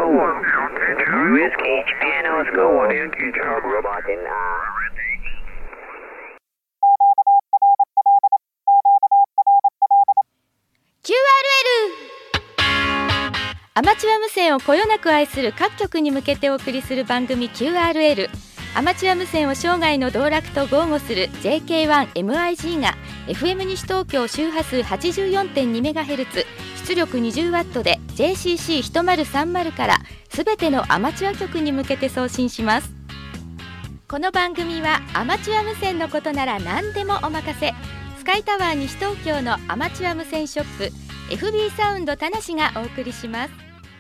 アマチュア無線をこよなく愛する各局に向けてお送りする番組 QRL。 アマチュア無線を生涯の道楽と豪語する JK1MIG が FM 西東京周波数 84.2MHz 出力 20W で JCC1030 からすべてのアマチュア局に向けて送信します。この番組はアマチュア無線のことなら何でもお任せ、スカイタワー西東京のアマチュア無線ショップ FB サウンド田無がお送りします。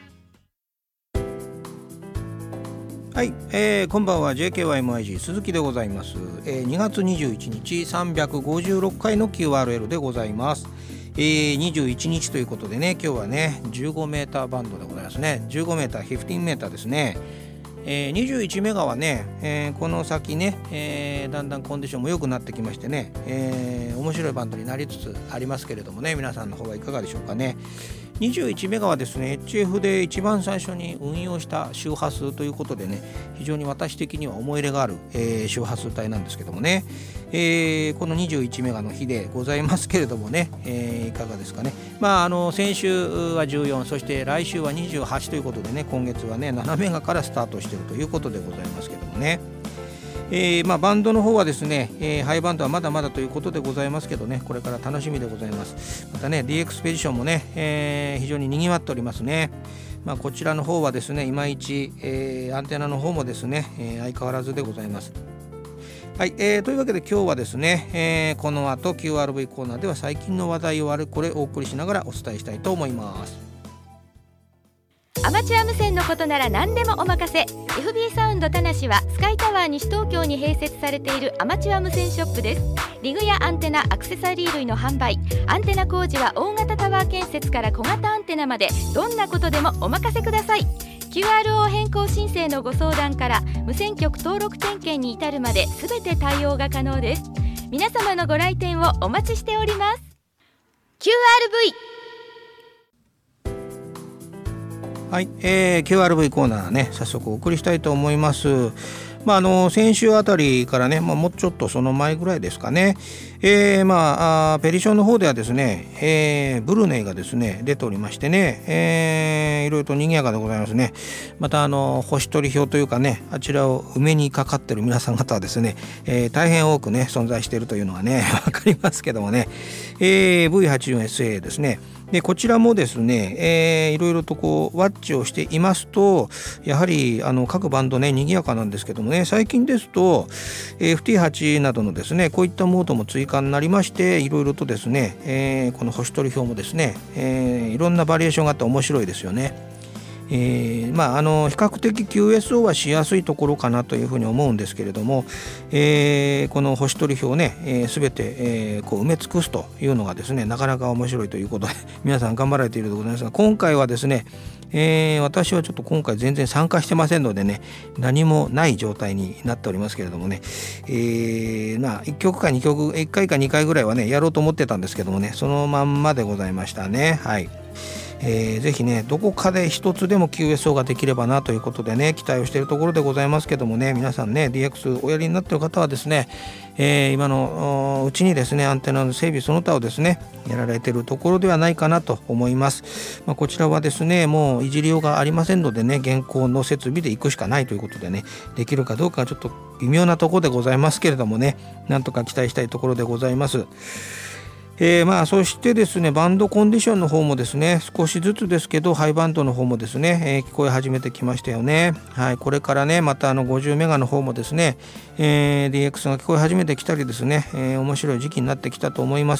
はい、こんばんは JKYMIG 鈴木でございます。2月21日356回の QRL でございます。21日ということでね、今日はね15メーターバンドでございますね。15メーター15メーターですね。21メガはね、この先ね、だんだんコンディションも良くなってきましてね、面白いバンドになりつつありますけれどもね、皆さんの方はいかがでしょうかね。21メガはですね HF で一番最初に運用した周波数ということでね、非常に私的には思い入れがある、周波数帯なんですけどもね、この21メガの日でございますけれどもね、いかがですかね。先週は14、そして来週は28ということでね、今月はね7メガからスタートしているということでございますけどもね。バンドの方はですね、ハイバンドはまだまだということでございますけどね、これから楽しみでございます。またね DX スペディションもね、非常に賑わっておりますね。こちらの方はですねいまいち、アンテナの方もですね、相変わらずでございます。はい、というわけで今日はですね、この後 QRV コーナーでは最近の話題をあれこれお送りしながらお伝えしたいと思います。 アマチュア無線のことなら何でもお任せ。 FB サウンド田無はスカイタワー西東京に併設されているアマチュア無線ショップです。リグやアンテナ、アクセサリー類の販売、アンテナ工事は大型タワー建設から小型アンテナまでどんなことでもお任せください。 QRO 変更申請のご相談から無線局登録点検に至るまで全て対応が可能です。皆様のご来店をお待ちしております。 QRV。 はい、QRV コーナーね早速お送りしたいと思います。先週あたりからね、もうちょっとその前ぐらいですかね、ペリションの方ではですね、ブルネイがですね出ておりましてね、いろいろと賑やかでございますね。また星取り表というかね、あちらを埋めにかかってる皆さん方はですね、大変多くね存在しているというのがね分かりますけどもね、V84SA ですね。でこちらもですね、いろいろとこうワッチをしていますと、やはり各バンドね賑やかなんですけどもね、最近ですと FT8 などのですねこういったモードも追加になりまして、いろいろとですね、この星取り表もですね、いろんなバリエーションがあって面白いですよね。比較的 QSO はしやすいところかなというふうに思うんですけれども、この星取り表をね、全て、こう埋め尽くすというのがですねなかなか面白いということで皆さん頑張られているでございますが、今回はですね、私はちょっと今回全然参加してませんのでね、何もない状態になっておりますけれどもね、1曲か2曲1回か2回ぐらいはねやろうと思ってたんですけどもね、そのまんまでございましたね。はい。ぜひねどこかで一つでも QSO ができればなということでね期待をしているところでございますけどもね、皆さんね DX おやりになっている方はですね、今のうちにですねアンテナの整備その他をですねやられているところではないかなと思います。こちらはですねもういじりようがありませんのでね、現行の設備で行くしかないということでね、できるかどうかはちょっと微妙なところでございますけれどもね、なんとか期待したいところでございます。そしてですねバンドコンディションの方もですね少しずつですけどハイバンドの方もですね、聞こえ始めてきましたよね。はい、これからねまた50メガの方もですね、DX が聞こえ始めてきたりですね、面白い時期になってきたと思います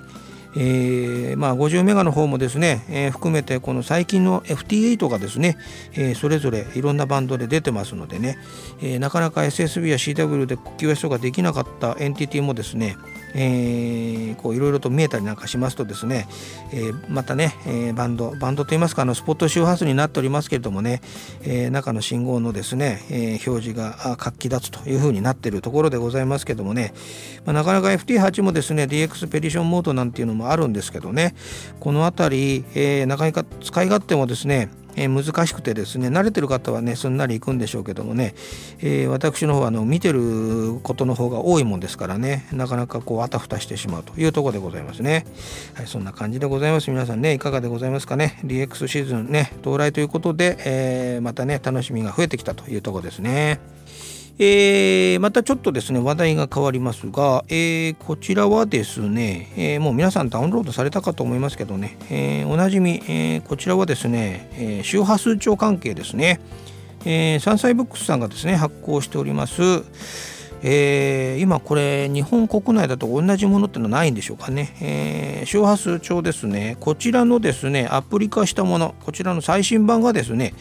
。50メガの方もですね、含めてこの最近の FT8 がですね、それぞれいろんなバンドで出てますのでね、なかなか SSB や CW で QSO ができなかったエンティティもですね、こういろいろと見えたりなんかしますとですね、またね、バンドといいますかスポット周波数になっておりますけれどもね、中の信号のですね、表示が活気立つというふうになっているところでございますけどもね、なかなか FT8 もですね DX ペディションモードなんていうのもあるんですけどね、このあたり、なかなか使い勝手もですね難しくてですね、慣れてる方はねすんなりいくんでしょうけどもね、私の方は見てることの方が多いもんですからね、なかなかあたふたしてしまうというところでございますね。はい、そんな感じでございます。皆さんねいかがでございますかね。 DX シーズンね到来ということで、またね楽しみが増えてきたというところですね。またちょっとですね話題が変わりますが、こちらはですね、もう皆さんダウンロードされたかと思いますけどね、おなじみ、こちらはですね、周波数帳関係ですね、山菜ブックスさんがですね発行しております、今これ日本国内だと同じものってのはないんでしょうかね、周波数帳ですね、こちらのですねアプリ化したもの、こちらの最新版がですね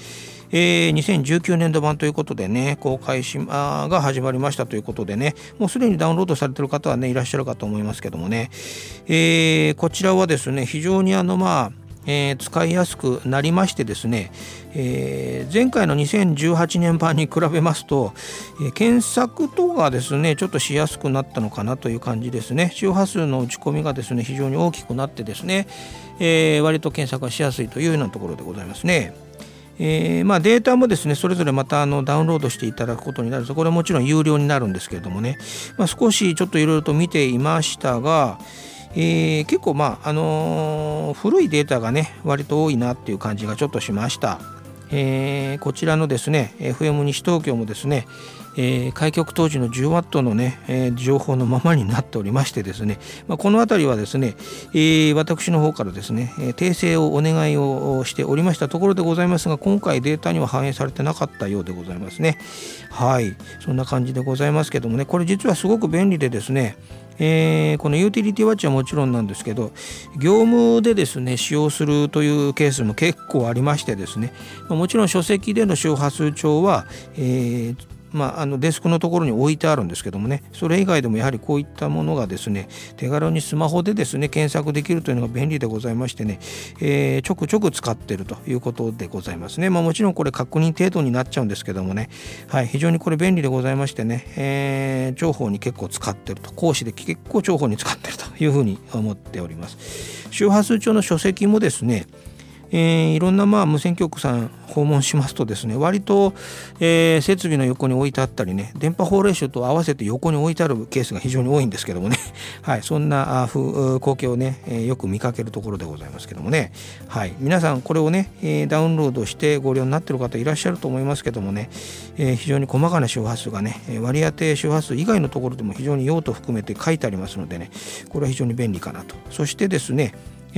2019年度版ということでね公開が始まりましたということでね、もうすでにダウンロードされている方はねいらっしゃるかと思いますけどもね、こちらはですね非常に使いやすくなりましてですね、前回の2018年版に比べますと、検索とかですねちょっとしやすくなったのかなという感じですね。周波数の打ち込みがですね非常に大きくなってですね、割と検索がしやすいというようなところでございますね。データもですねそれぞれまたダウンロードしていただくことになると、これはもちろん有料になるんですけれどもね、少しちょっといろいろと見ていましたが、結構古いデータがね割と多いなっていう感じがちょっとしました。こちらのですね FM 西東京もですね、開局当時の 10W のね、情報のままになっておりましてですね、このあたりはですね、私の方からですね訂正をお願いをしておりましたところでございますが、今回データには反映されてなかったようでございますね。はい、そんな感じでございますけどもね、これ実はすごく便利でですね、このユーティリティウォッチはもちろんなんですけど、業務でですね使用するというケースも結構ありましてですね、もちろん書籍での周波数帳は、デスクのところに置いてあるんですけどもね、それ以外でもやはりこういったものがですね手軽にスマホでですね検索できるというのが便利でございましてね、ちょくちょく使っているということでございますね。もちろんこれ確認程度になっちゃうんですけどもね、はい、非常にこれ便利でございましてね、重宝に結構使っていると、講師で結構重宝に使っているというふうに思っております。周波数帳の書籍もですね、いろんな無線局さん訪問しますとですね、割と、設備の横に置いてあったりね、電波法令集と合わせて横に置いてあるケースが非常に多いんですけどもねはい、そんな光景をね、よく見かけるところでございますけどもね、はい、皆さんこれをね、ダウンロードしてご利用になっている方いらっしゃると思いますけどもね、非常に細かな周波数がね割り当て周波数以外のところでも非常に用途含めて書いてありますのでね、これは非常に便利かなと。そしてですね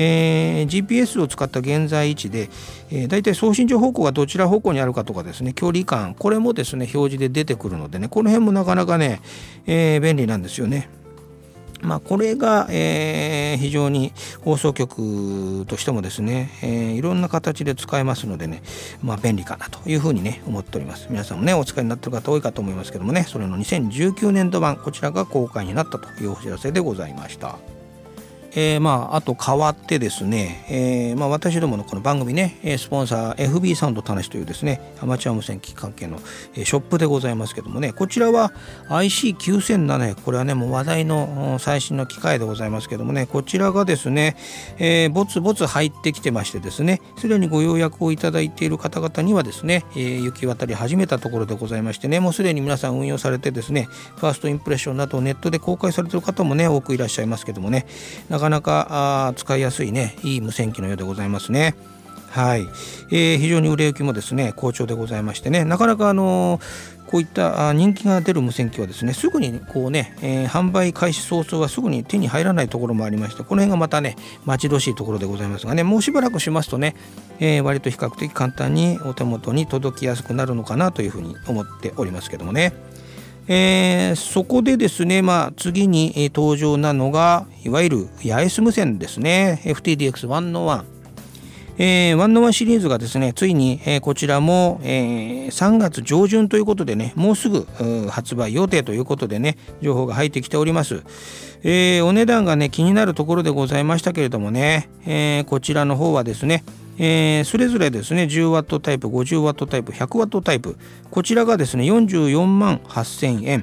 GPS を使った現在位置で、だいたい送信所方向がどちら方向にあるかとかですね、距離感、これもですね表示で出てくるのでね、この辺もなかなかね、便利なんですよね。これが、非常に放送局としてもですね、いろんな形で使えますのでね、便利かなというふうにね思っております。皆さんもねお使いになっている方多いかと思いますけどもね、それの2019年度版こちらが公開になったというお知らせでございました。あと変わってですね、私どものこの番組ねスポンサー FB サウンド田無というですねアマチュア無線機関係のショップでございますけどもね、こちらは IC9700、 これはねもう話題の最新の機械でございますけどもね、こちらがですね、ぼつぼつ入ってきてましてですね、すでにご予約をいただいている方々にはですね、行き渡り始めたところでございましてね、もうすでに皆さん運用されてですね、ファーストインプレッションなどネットで公開されている方もね多くいらっしゃいますけどもね、なかなか使いやすいねいい無線機のようでございますね。はい、非常に売れ行きもですね好調でございましてね、なかなかこういった人気が出る無線機はですねすぐにこうね、販売開始早々はすぐに手に入らないところもありまして、この辺がまたね待ち遠しいところでございますがね、もうしばらくしますとね、割と比較的簡単にお手元に届きやすくなるのかなというふうに思っておりますけどもね。そこでですね、次に登場なのがいわゆる八重洲無線ですね、 FTDX101、101シリーズがですねついに、こちらも、3月上旬ということでね、もうすぐ発売予定ということでね情報が入ってきております。お値段がね気になるところでございましたけれどもね、こちらの方はですねそれぞれですね 10W タイプ、50W タイプ、100W タイプ、こちらがですね44万8000円、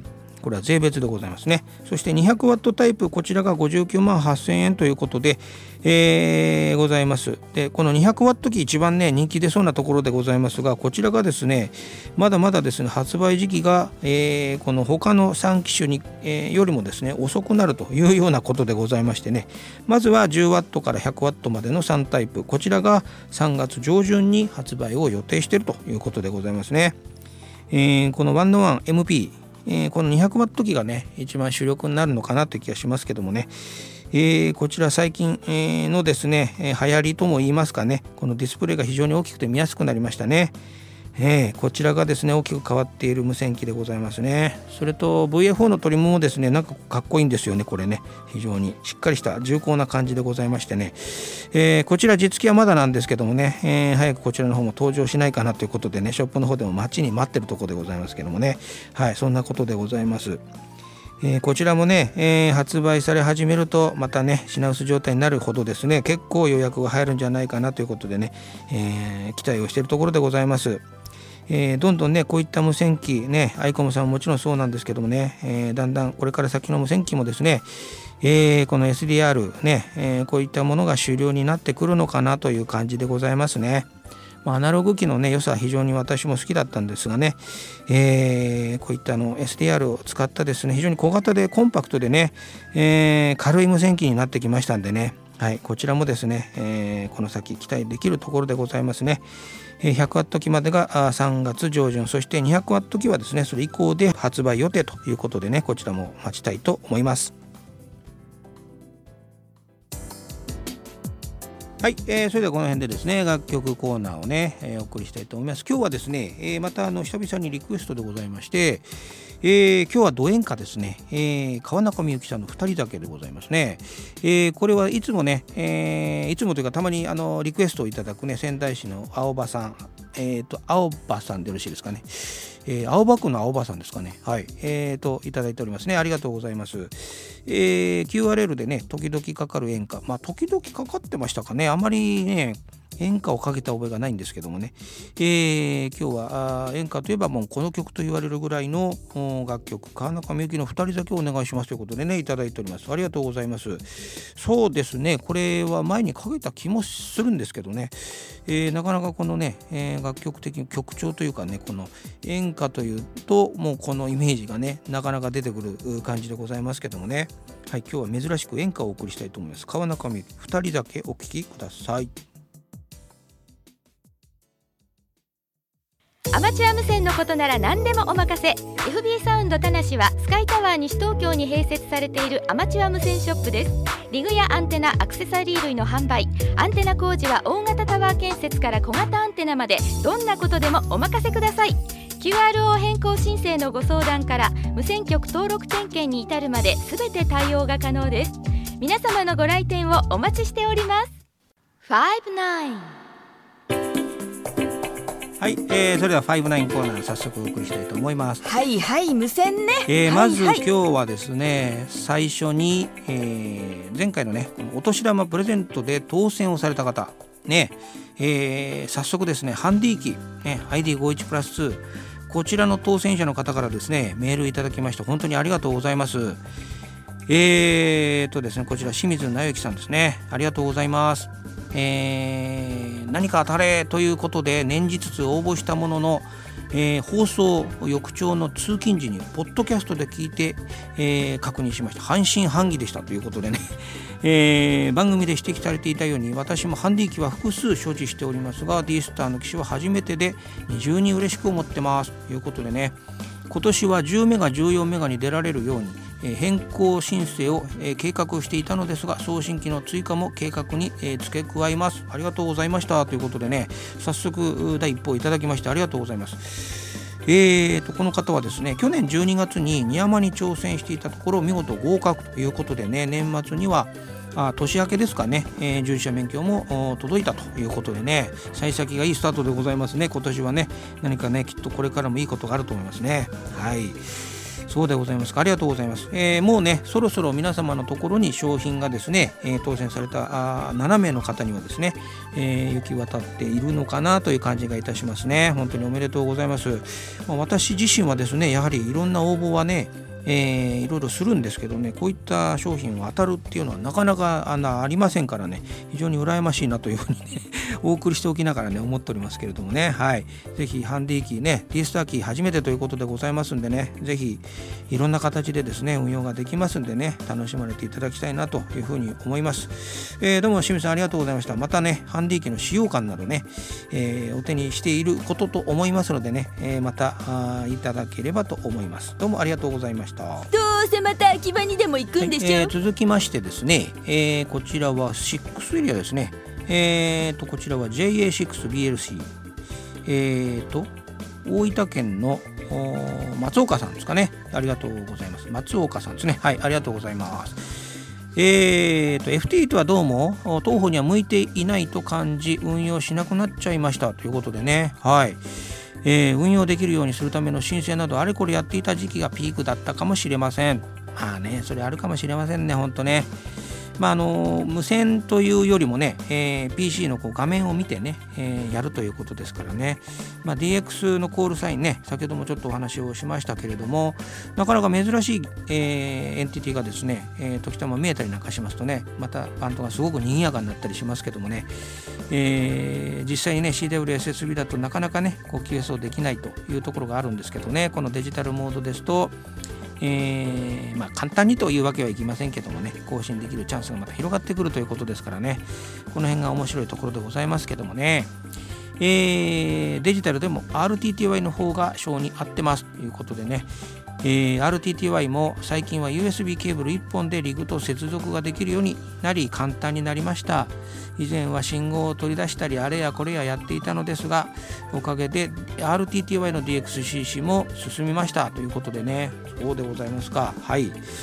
これは税別でございますね。そして200ワットタイプ、こちらが59万8000円ということで、ございます。でこの200ワット機一番ね人気出そうなところでございますが、こちらがですねまだまだですね発売時期が、この他の3機種に、よりもですね遅くなるというようなことでございましてね、まずは10ワットから100ワットまでの3タイプ、こちらが3月上旬に発売を予定しているということでございますね。この 1-1MP、この200ワット機がね一番主力になるのかなという気がしますけどもね、こちら最近、のですね流行りとも言いますかね、このディスプレイが非常に大きくて見やすくなりましたね。こちらがですね大きく変わっている無線機でございますね。それと VF4 のトリムもですねなんかかっこいいんですよね。これね非常にしっかりした重厚な感じでございましてね、こちら実機はまだなんですけどもね、早くこちらの方も登場しないかなということでね、ショップの方でも待ちに待ってるところでございますけどもね、はい、そんなことでございます。こちらもね、発売され始めるとまたね品薄状態になるほどですね結構予約が入るんじゃないかなということでね、期待をしているところでございます。どんどんねこういった無線機ね、アイコムさんももちろんそうなんですけどもね、だんだんこれから先の無線機もですね、この SDR ね、こういったものが主流になってくるのかなという感じでございますね。アナログ機のね良さは非常に私も好きだったんですがね、こういったSDR を使ったですね非常に小型でコンパクトでね、軽い無線機になってきましたんでね、はい、こちらもですね、この先期待できるところでございますね。100ワット機までが3月上旬、そして200ワット機はですねそれ以降で発売予定ということでね、こちらも待ちたいと思います。はい、それではこの辺でですね楽曲コーナーをね、お送りしたいと思います。今日はですね、また久々にリクエストでございまして、今日はド演歌ですね、川中美幸さんの2人だけでございますね。これはいつもね、いつもというかたまにリクエストをいただくね仙台市の青葉さん、青葉さんでよろしいですかね、青葉区の青葉さんですかね、はい、いただいておりますね。ありがとうございます。QRL でね時々かかる演歌、時々かかってましたかね、あまりね演歌をかけた覚えがないんですけどもね、今日は演歌といえばもうこの曲と言われるぐらいの楽曲、川中美幸の2人だけお願いしますということでねいただいております。ありがとうございます。そうですね、これは前にかけた気もするんですけどね、なかなかこのね、楽曲的に曲調というかね、この演歌というともうこのイメージがねなかなか出てくる感じでございますけどもね、はい、今日は珍しく演歌をお送りしたいと思います。川中美幸2人だけお聴きください。 アマチュア無線のことなら何でもお任せ。 FB サウンド田無はスカイタワー西東京に併設されているアマチュア無線ショップです。リグやアンテナ、アクセサリー類の販売、アンテナ工事は大型タワー建設から小型アンテナまでどんなことでもお任せください。 QRO 変更申請のご相談から無線局登録点検に至るまで全て対応が可能です。皆様のご来店をお待ちしております。59。 はい、それでは59コーナー早速お送りしたいと思います。 はいはい、無線ね、 まず今日はですね最初に、前回のねお年玉プレゼントで当選をされた方ね、早速ですねハンディ機、ID51 プラス2、こちらの当選者の方からですねメールいただきまして本当にありがとうございます。ですねこちら清水直之さんですね、ありがとうございます。何か当たれということで念じつつ応募したものの、放送翌朝の通勤時にポッドキャストで聞いて、確認しました。半信半疑でしたということでね、番組で指摘されていたように私もハンディ機は複数所持しておりますが D スターの機種は初めてで二重に嬉しく思ってますということでね、今年は10メガ14メガに出られるように変更申請を計画していたのですが送信機の追加も計画に付け加えます。ありがとうございましたということでね、早速第一報いただきましてありがとうございます。この方はですね去年12月にニヤマに挑戦していたところ見事合格ということでね、年末には年明けですかね、従事者免許も届いたということでね、幸先がいいスタートでございますね。今年はね何かねきっとこれからもいいことがあると思いますね。はい、そうでございますか。ありがとうございます。もうねそろそろ皆様のところに商品がですね、当選された7名の方にはですね、行き渡っているのかなという感じがいたしますね。本当におめでとうございます。私自身はですねやはりいろんな応募はねいろいろするんですけどね、こういった商品を当たるっていうのはなかなかありませんからね、非常に羨ましいなというふうにねお送りしておきながらね思っておりますけれどもね、はい、ぜひハンディキーね、Dスターキー初めてということでございますんでね、ぜひいろんな形でですね運用ができますんでね、楽しまれていただきたいなというふうに思います。どうも清水さんありがとうございました。またねハンディキーの使用感などね、お手にしていることと思いますのでね、またいただければと思います。どうもありがとうございました。 どうせまた秋葉にでも行くんでしょ。 続きましてですね、こちらは6エリアですね。こちらは JA6BLC、大分県の松岡さんですかね。ありがとうございます。松岡さんですね。はい、ありがとうございます。FT8 はどうも当方には向いていないと感じ運用しなくなっちゃいましたということでね、はい、運用できるようにするための申請などあれこれやっていた時期がピークだったかもしれません。まあね、それあるかもしれませんね、ほんとね。無線というよりもね、PC の画面を見てね、やるということですからね、DX のコールサインね、先ほどもちょっとお話をしましたけれども、なかなか珍しい、エンティティがですね、時たま見えたりなんかしますとね、またバンドがすごく賑やかになったりしますけどもね、実際にね CWSSB だとなかなかねQSO できないというところがあるんですけどね、このデジタルモードですと簡単にというわけはいきませんけどもね、更新できるチャンスがまた広がってくるということですからね、この辺が面白いところでございますけどもね、デジタルでも RTTY の方が性に合ってますということでね、RTTY も最近は USB ケーブル1本でリグと接続ができるようになり簡単になりました。以前は信号を取り出したりあれやこれややっていたのですが、おかげで RTTY の DXCC も進みましたということでね、そうでございますか。はい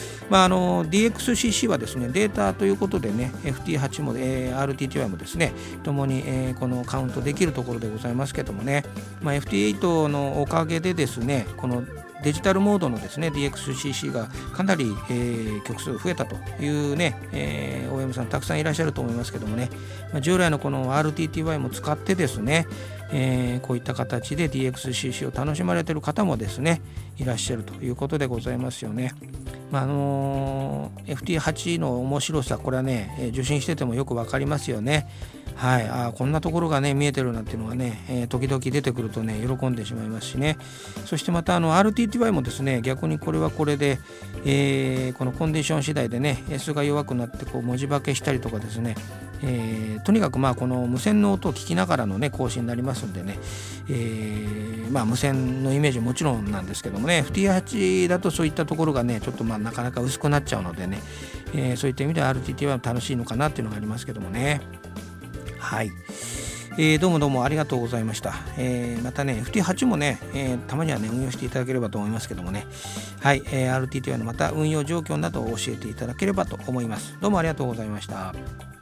、DXCC はですねデータということでね FT8 も、RTTY もですねともに、このカウントできるところでございますけどもね、FT8 のおかげでですねこのデジタルモードのですね DXCC がかなり、曲数増えたというね、OEM さんたくさんいらっしゃると思いますけどもね、従来のこの RTTY も使ってですね、こういった形で DXCC を楽しまれている方もですねいらっしゃるということでございますよね。FT8 の面白さ、これはね受信しててもよくわかりますよね。はい、こんなところがね見えてるなんていうのがね、時々出てくるとね喜んでしまいますしね。そしてまたRTTY もですね逆にこれはこれで、このコンディション次第でね S が弱くなって文字化けしたりとかですね、とにかくこの無線の音を聞きながらのね更新になりますんでね、無線のイメージもちろんなんですけどもね FT8 だとそういったところがねちょっとなかなか薄くなっちゃうのでね、そういった意味では RTTY は楽しいのかなっていうのがありますけどもね。はい、どうもありがとうございました。またね FT8 もね、たまにはね運用していただければと思いますけどもね、はい、RTTY のまた運用状況などを教えていただければと思います。どうもありがとうございました。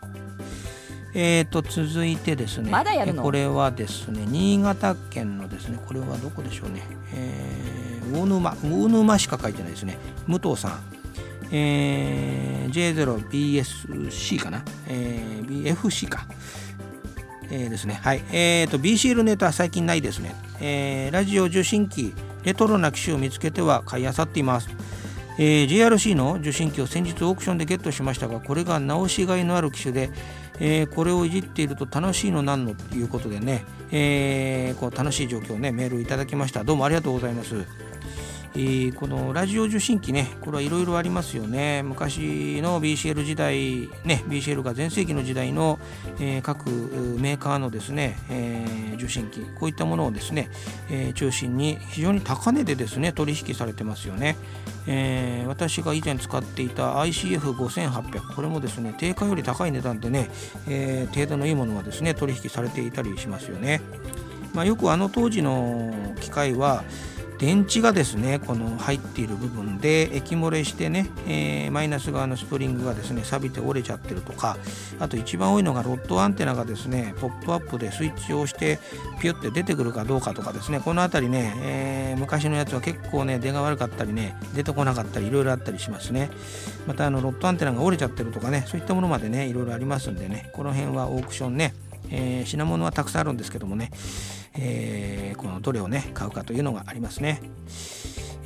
続いてですね、 まだやるの？ これはですね新潟県のですね、これはどこでしょうね、魚沼しか書いてないですね。武藤さん、J0BSC かな、BFC か、ですね。はい、BCL ネタ最近ないですね。ラジオ受信機レトロな機種を見つけては買い漁っています。JRC の受信機を先日オークションでゲットしましたが、これが直しがいのある機種で、これをいじっていると楽しいのなんのということでね、楽しい状況をねメールいただきました。どうもありがとうございます。このラジオ受信機ね、これはいろいろありますよね。昔の BCL 時代ね、BCL が全盛期の時代の、各メーカーのですね、受信機、こういったものをですね、中心に非常に高値でですね取引されてますよね。私が以前使っていた ICF5800、 これもですね定価より高い値段でね、程度のいいものはですね取引されていたりしますよね。よく当時の機械は電池がですねこの入っている部分で液漏れしてね、マイナス側のスプリングがですね錆びて折れちゃってるとか、あと一番多いのがロッドアンテナがですねポップアップでスイッチを押してピュッて出てくるかどうかとかですね、このあたりね、昔のやつは結構ね出が悪かったりね出てこなかったりいろいろあったりしますね。またロッドアンテナが折れちゃってるとかね、そういったものまでねいろいろありますんでね、この辺はオークションね、品物はたくさんあるんですけどもね、このどれをね買うかというのがありますね。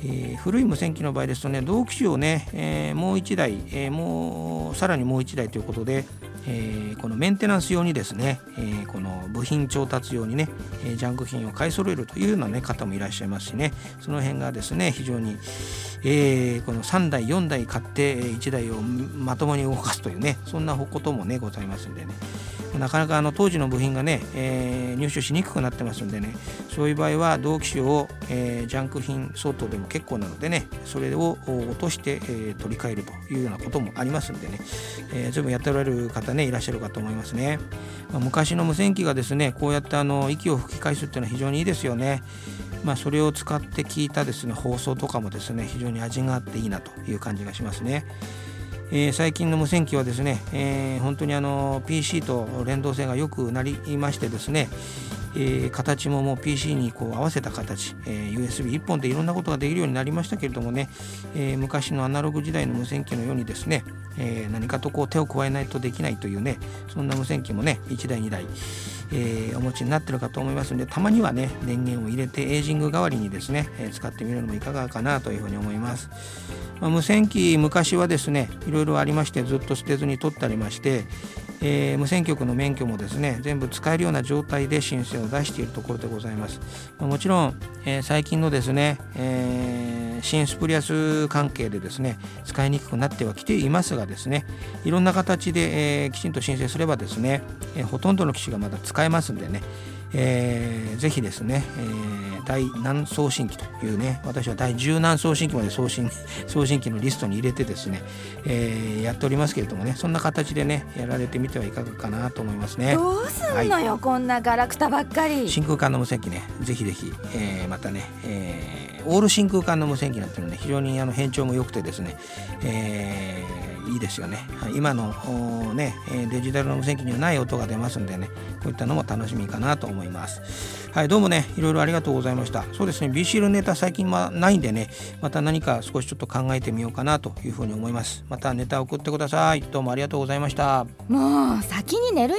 古い無線機の場合ですとね、同機種をね、もう1台、さらにもう1台ということで、このメンテナンス用にですね、この部品調達用にね、ジャンク品を買い揃えるというような、ね、方もいらっしゃいますしね、その辺がですね非常に、この3台4台買って1台をまともに動かすというね、そんなこともねございますんでね、なかなか当時の部品がね、入手しにくくなってますんでね、そういう場合は同機種を、ジャンク品相当でも結構なのでね、それを落として、取り替えるというようなこともありますんでね、随分やっておられる方ねいらっしゃるかと思いますね。昔の無線機がですねこうやって息を吹き返すっていうのは非常にいいですよね。それを使って聞いたですね放送とかもですね非常に味があっていいなという感じがしますね。最近の無線機はですね、本当にPC と連動性が良くなりましてですね、形ももう PC にこう合わせた形、USB1 本でいろんなことができるようになりましたけれどもね、昔のアナログ時代の無線機のようにですね、何かとこう手を加えないとできないというね、そんな無線機もね1台2台、お持ちになってるかと思いますので、たまにはね電源を入れてエイジング代わりにですね、使ってみるのもいかがかなというふうに思います。無線機昔はですねいろいろありまして、ずっと捨てずに取ってありまして、無線局の免許もですね全部使えるような状態で申請を出しているところでございます。もちろん、最近のですね、新スプリアス関係でですね使いにくくなってはきていますがですね、いろんな形で、きちんと申請すればですね、ほとんどの機種がまだ使えますんでね、ぜひですね、大何送信機というね、私は第10何送信機まで送信機のリストに入れてですね、やっておりますけれどもね、そんな形でねやられてみてはいかがかなと思いますね。 どうすんのよ、こんなガラクタばっかり。 真空管の無線機ね、ぜひぜひ、またね、オール真空管の無線機なんていうのね非常に変調も良くてですね、いいですよね。今のねデジタルの無線機にはない音が出ますんでね、こういったのも楽しみかなと思います。はい、どうもねいろいろありがとうございました。そうですね、 BCL ネタ最近ないんでね、また何か少しちょっと考えてみようかなというふうに思います。またネタ送ってください。どうもありがとうございました。 もう先に寝るよ。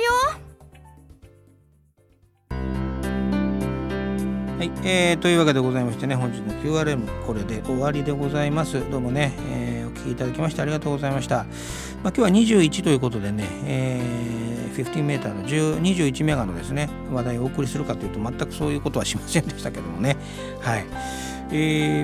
はい、というわけでございましてね、本日の QRM これで終わりでございます。どうもね、お聞きいただきましてありがとうございました。今日は21ということでね、15メーターの21メガのですね話題をお送りするかというと、全くそういうことはしませんでしたけどもね。はい、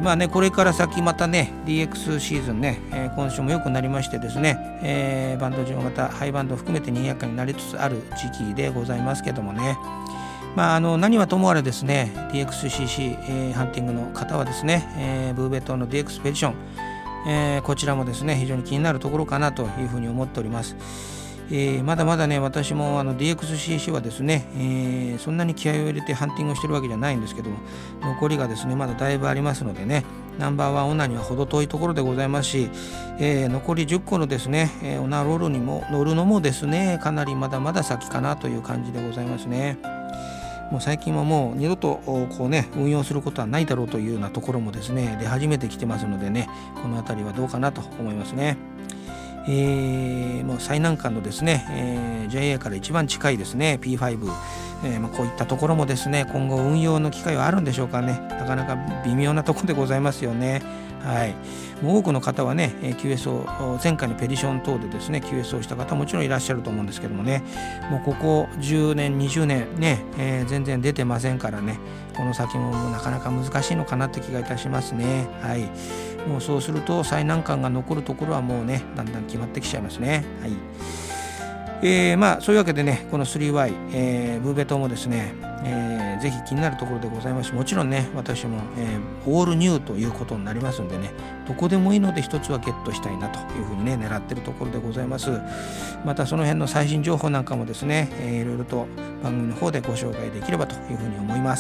まあね、これから先またね DX シーズンね、今週も良くなりましてですね、バンド上またハイバンド含めて賑やかになりつつある時期でございますけどもね、何はともあれですね DXCC、ハンティングの方はですね、ブーベットの DX ペディション、こちらもですね非常に気になるところかなというふうに思っております。まだまだね私もDXCC はですね、そんなに気合を入れてハンティングをしてるわけじゃないんですけども、残りがですねまだだいぶありますのでね、ナンバーワンオナには程遠いところでございますし、残り10個のですね、オナロールにも乗るのもですねかなりまだまだ先かなという感じでございますね。もう最近はもう二度とこうね運用することはないだろうというようなところもですね出始めてきてますのでね、この辺りはどうかなと思いますね。もう最難関のですね、JA から一番近いですね P5、こういったところもですね今後運用の機会はあるんでしょうかね。なかなか微妙なところでございますよね。はい、もう多くの方はね QS を前回のペディション等でですね QS をした方もちろんいらっしゃると思うんですけどもね、もうここ10年20年ね、全然出てませんからね、この先もなかなか難しいのかなって気がいたしますね。はい、もうそうすると最難関が残るところはもうねだんだん決まってきちゃいますね。はい、そういうわけでねこの 3Y、ブーベトもですね、ぜひ気になるところでございますし、もちろんね私も、オールニューということになりますんでね、どこでもいいので一つはゲットしたいなというふうにね狙ってるところでございます。またその辺の最新情報なんかもですね、いろいろと番組の方でご紹介できればというふうに思います。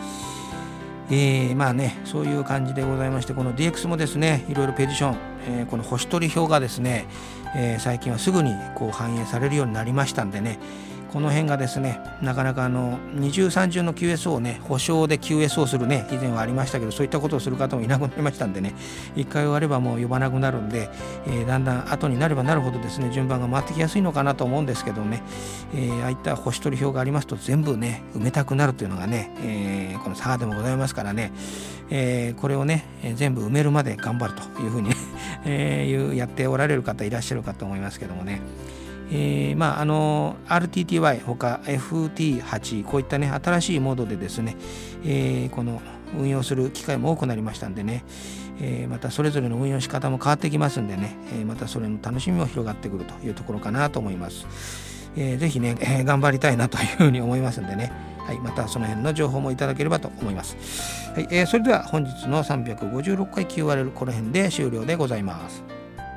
そういう感じでございまして、この DX もですねいろいろペディション、この星取り表がですね、最近はすぐにこう反映されるようになりましたんでね、 この辺がですね、なかなか二重三重の QSO をね、保証で QSO するね、以前はありましたけど、そういったことをする方もいなくなりましたんでね、一回終わればもう呼ばなくなるんで、だんだん後になればなるほどですね、順番が回ってきやすいのかなと思うんですけどね、ああいった星取り表がありますと全部ね、埋めたくなるというのがね、この佐賀でもございますからね、これをね、全部埋めるまで頑張るというふうにやっておられる方いらっしゃるかと思いますけどもね。RTTY ほか FT8 こういったね新しいモードでですね、この運用する機会も多くなりましたんでね、またそれぞれの運用仕方も変わってきますんでね、またそれの楽しみも広がってくるというところかなと思います。ぜひね、頑張りたいなというふうに思いますんでね、はい、またその辺の情報もいただければと思います。はい、それでは本日の356回 QRL この辺で終了でございます。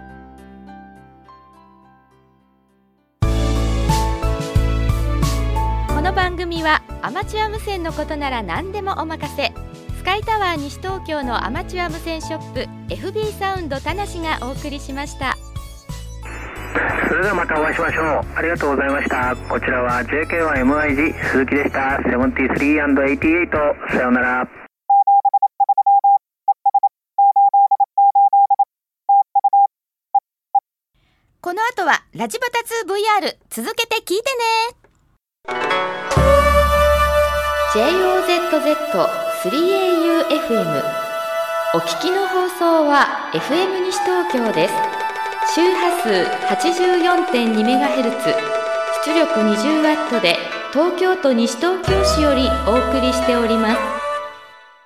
この番組はアマチュア無線のことなら何でもお任せ、スカイタワー西東京のアマチュア無線ショップ FB サウンド田無がお送りしました。 それではまたお会いしましょう。ありがとうございました。こちらは JK1MIG 鈴木でした。73&88 さようなら。 この後はラジバタ 2VR 続けて聞いてね。 JOZZ3AUFM お聞きの放送は FM 西東京です。周波数 84.2MHz 出力 20W で東京都西東京市よりお送りしております。